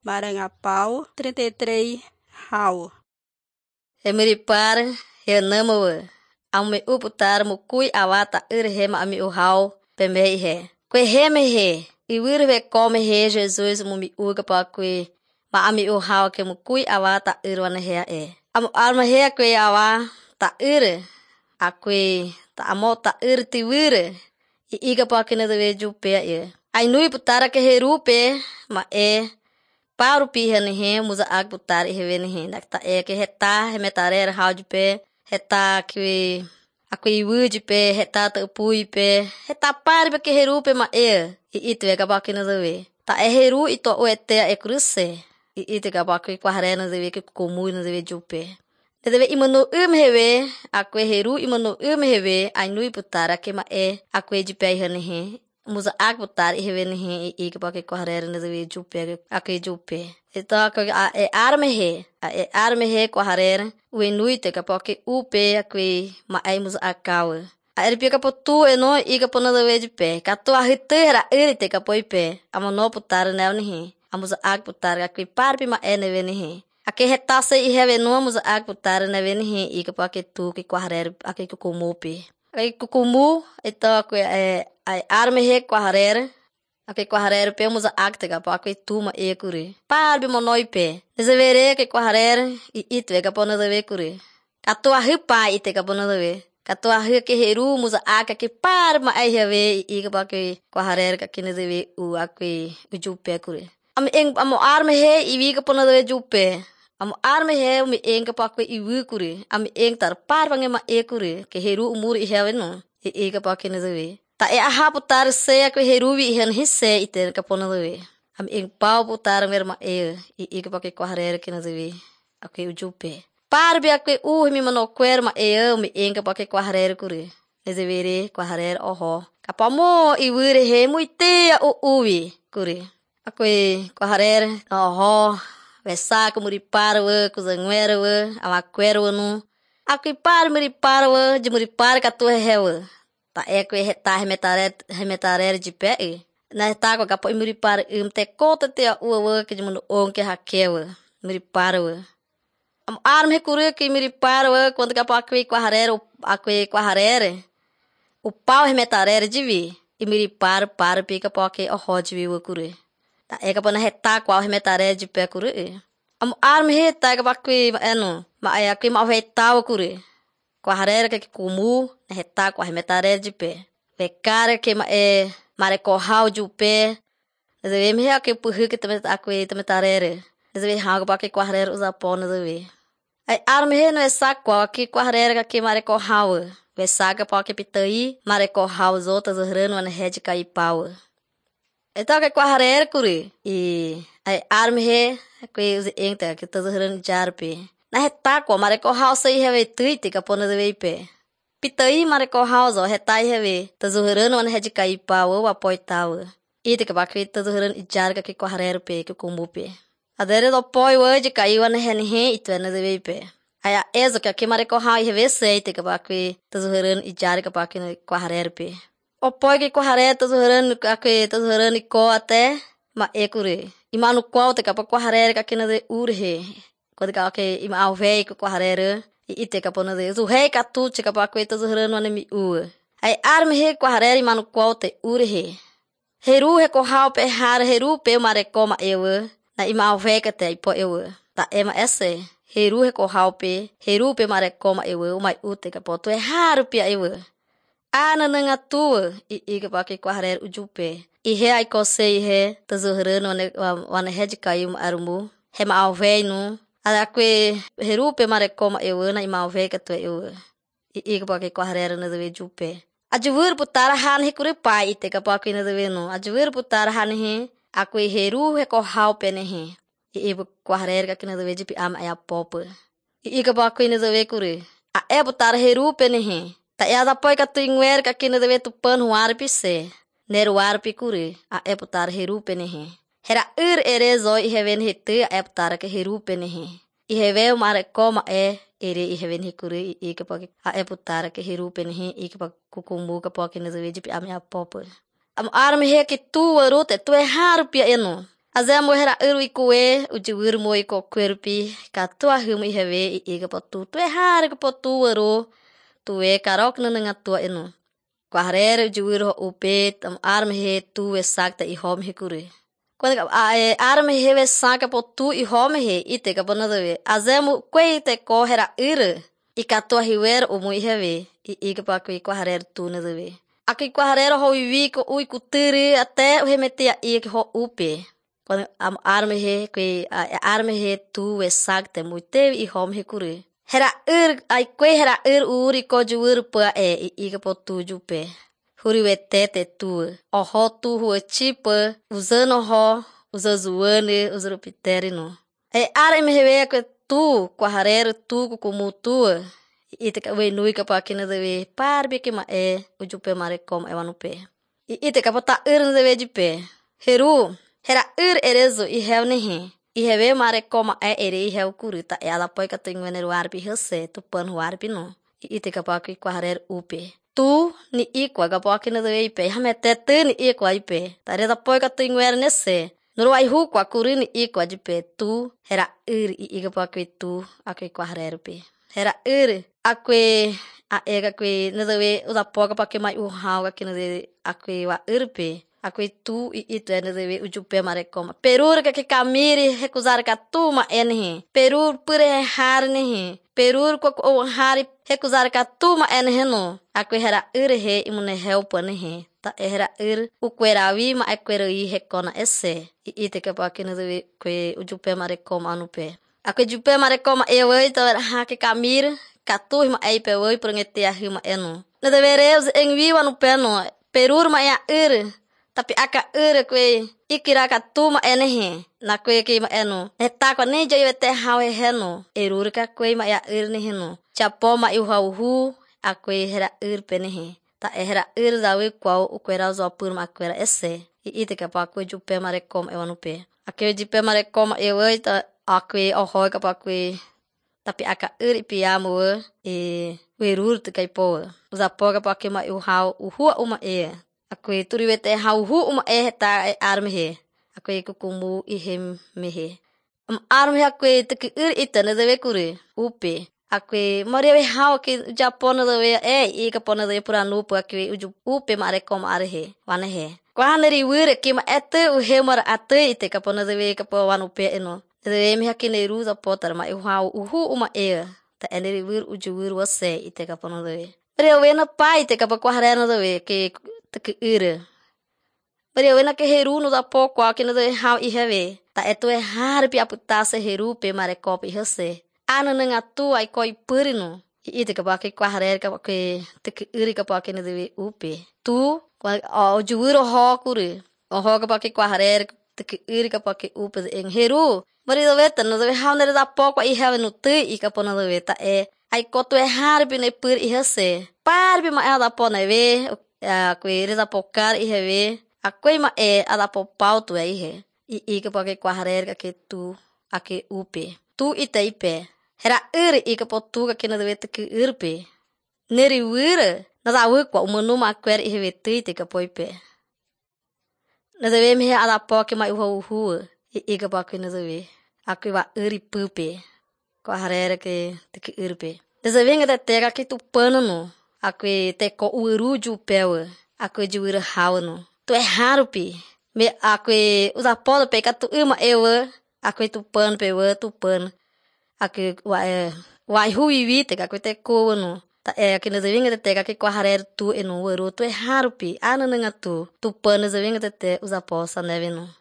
Marangapau, 33, Rau. Emiripar, Renamawa. Ame uputar mukui awata irrema ami uhau, pemei he. Kwe reme he. Iwirve come he Jesus mumi uga pa kwe. Ma ami uhau ke mukui awata irwana hea e. Amu alma hea kwe awa ta ire. A kwe ta amo ta ire ti wire. Iga pa kene dewe jupe e. Ai nui putara ke he rupe ma e. Paru piha ni he muza ag putar i hewe ni he. Nakta e ke heta he metarera hau jupe. Heta kwe akwe wuji pe heta ta upui pe heta pari ke heru pe ma e itu e gaba kina dewe ta e heru ito o ete e kruse itu gaba kwe kwa harena dewe ke komu na dewe jupe dewe imano hewe akwe heru imano hewe ainui putara ke ma e akwe jipe hane he muza ak putar i hewe ni he i gaba ke kwa harena dewe jupe akwe jupe ito akwe e arme he kwa harena ue nui te kapoke upe akwe ma ai muza akawa. A eri pia kapotu eno i kapona da weji pe. Kato a hitera eri te kapoi pe. Ama no putara neo ni he. A muza ak putara akwe parpi ma ene we ni he. Ake hetase i hewe no muza ak putara ne we ni he i kapoke tu ki kwa harere ake kukumu pe. Ake kukumu ito akwe ai arme he kwa harere. Ake kwa harere pe muza ak te kapoke tu ma e kure. Parpi mo noi pe. Nesevere ke kwa harere i itwe kapona da we kure. Kato a hipa i te kapona da we. Kato a ke heru muza aka ke par ma ai hewe i kapoke kwa harere ka kine da we u akwe ujupe kure. Amo arme he i vi kapona da we jupe. Amo arme he umi eng kapoke i wu kure. Ami eng tar par pange ma e kure. Ke heru umur i hewe no. I kapoke ne da we. Ta e aha putar se akwe heru vi hen hisse i te kapona da we. Am ing pau putar mer ma e i kapoke kwa harere kina dewe akwe ujupe. Parbi akwe mi mano kwer ma e mi ing kapoke kwa harere kure. Nezevere kwa harere oho. Kapamo i wure he muite uwi kure. Akwe kwa harere oho. Vesa kumuri parwe kuzangwerwe ama kwerwe nu. Akwe par muri parwe jumuri par katuhe hewe. Ta e kwe heta hemetarere jipe e. Na ta ko kapo imuri par te kota te uwe ke mundo onke hakewe muri parwe am arme kure ke muri parwe quando kapo akwe kwa harere o pau remetarere divi imuri par pe kapo ke o hodvi we kure ta e kapo na heta kwa remetarere de pe kure am arme heta kapo akwe eno ma ai akwe ma heta kure kwa harere ke kumu na heta kwa remetarere de pe vekare ke ma e mare ko hau jupe dewe me ake puhu ke teme tarere dewe hau ba ke kwa harere uza pona dewe ai arme he no esa kwa ke kwa harere ka ke mare ko hau we saga pa ke pitai mare ko hau zota zohrano an hed kai pau eta ke kwa harere kuri e ai arme he ke uze enta ke zohrano jarpe na heta kwa mare ko hau sei hewe tuite ka pona dewe pe pitai mare ko hau zo hetai hewe zohrano an hed kai pau wa poitau ite ke bakri zohrano ijar ka ke kwa harere pe ke kumbu pe adere do poi hoje caiu na henhe itu na dewe pe aya ezo que mare ko hau hewe sei te ke bakri zohrano ijar ka bakri kwa harere pe o poi ke kwa harere zohrano zohrano ko ate ma ekure imanu ko te ka kwa harere ka kina de urhe quando ka ke ima alvei kwa harere ite ka pona de zo hei ka tu te ka bakri zohrano na mi u ai arme he kwa harere imanu ko te urhe heru he ko hau pe har heru pe mare ko ma ewe na ima alvei ka te po ewe ta ema esse heru he ko hau pe mare ko ma ewe mai ute ka po tu haru pe ewe ana nanga tua i ka pa ke kwa harere ujupe i he ai ko sei he zohrano ne wana hed kaiu armu he ma alvei nu ala kwe heru pe mare ko ma ewe na ima alvei ka tu ewe i ka pa ke kwa harere na de jupe ajur putar han he kure pai ite ka pa ke na de no ajur putar han he akwe heru he ko hau pe ne he i kwa harere ka kina de jipi am aya pop i ka pa ke na de kure a e putar heru pe ne he ta ya da poi ka tu ingwer ka kina de tu pan huar pise neru ar pi kure a e putar heru pe ne he hera ere zo i heven hete a e putar ke heru pe ne he i heve mare ko ma e ere i heven hikure i ka pa a e putar ke heru pe ne he i ka pa kukumbu ka pa ke na de jipi am aya pop am arme he ke tu rote tu haru pi eno Azemo hera ikue ujiwir mo iko kwerpi katua hum iheve iga potu tue har ke potu wero tue karok nenga tua eno kwahrere ujiwir ho upet am arme he tue sakta I hom hikure kwani arme hewe saka potu I hom he ite ka bonadwe azemo kwe te ko hera ikatua hiwer umu iheve iga pa kwahrere tu nedwe aki kwahrere ho wiko ui kutiri ate uhemetia ik ho upe quando am arme he tu we sagte muito I hom he kure hera ai kwe hera uri ko juur pa iga potu jupe huri we tete tu ho tu hu chipa usando ho usazuane usarupiterino arme he we tu kwaharero tu como tu ite ka we nui ka pa kina de parbe ke ma ujupe mare kom ewanupe ite ka pata de jupe heru hera erezo ihevnehe iheve mare koma ere ihev kurita ela poi ka tenguener warbi hose tu pan warbi no ite ka pa kwarer upe tu ni ikwa ga pa kina de ipe hamete ni ikwa ipe tare da poi ka tenguer nesse nuru ai hu kwa kurini ikwa jipe tu hera iga pa tu akwe kwarer upe hera akwe ega kwe nedewe uda poga pa ke mai uhau ka de akwe wa urpe akwe tu itu nedewe ujupe mare koma perur ke kamiri recusar ka tuma enhe perur pure har nehe perur ko hari recusar ka tuma enhe no akwe hera he imune help nehe ta hera ukwerawi ma akweri hekona esse ite ke pa ke nedewe kwe ujupe mare koma anupe akwe jupe mare koma ewe ta ha ke kamir katuh ma ai pe woi prongete a hima eno na devereus en viva no peno perur ma ya tapi aka kwe ikira katuma enehe na kwe ke ma eno eta ko ne jo yete hawe heno erur ka kwe ma ya ne heno chapo ma hu akwe hera penehe ta hera dawe kwa ukwera zo pur ma kwera esse ite ka pa kwe jupe mare kom ewanupe akwe jupe mare kom ewe ta akwe ohoi ka pa kwe tapi aka piamu werur te kai po uza poga pa ke ma uhau uhua uma akwe turiwete hau hu uma ta arme he akwe kukumu ihem mehe arme akwe te itane deve kure upe akwe morewe hau ke japona deve ika pona deve puranu pa akwe upe mare kom arhe wana he kwaneri wure ke ma uhemar ate ite ka pona deve ka po wanu pe eno de me hakine ruza potar ma uhau uma ta eneri wir ujuwir wase ite ka pono de rewena pai te ka pa kwahrena de ke te rewena ke heru no da po kwa ke no de hau iheve ta eto har pi aputase heru pe mare kopi hose ana nga tu ai koi purino ite ka pa ke kwahrer ka ke te ka pa ke no de upe tu o juwir ho kure o ho ka pa ke kwahrer te ka pa ke upe en heru Marido veta no deve haunere da pouco I have no te I capona do veta ai koto harbi ne pur I hase parbi ma da pona ve a queire da pocar I have a quei ma a da popau tu he I que porque quaharer que tu a que upe tu I teipe era I que potuga que no deve te que urpe neri wire na da wu kwa umanu ma quer I have te que poipe na deve me a da pouco ma uhu I que porque no deve aku wa pupe ko harere ke te ke urpe desa venga da tega ke tu pano no aku te ko uruju pewa aku juira hauno tu harupi me aku usa polo pe ka tu uma ewa aku tu pano pewa tu pano aku wa hui vite ka te ko no ta ke desa venga da tega ke ko harere tu eno uru tu harupi ana nga tu pano desa venga da te usa posa neve no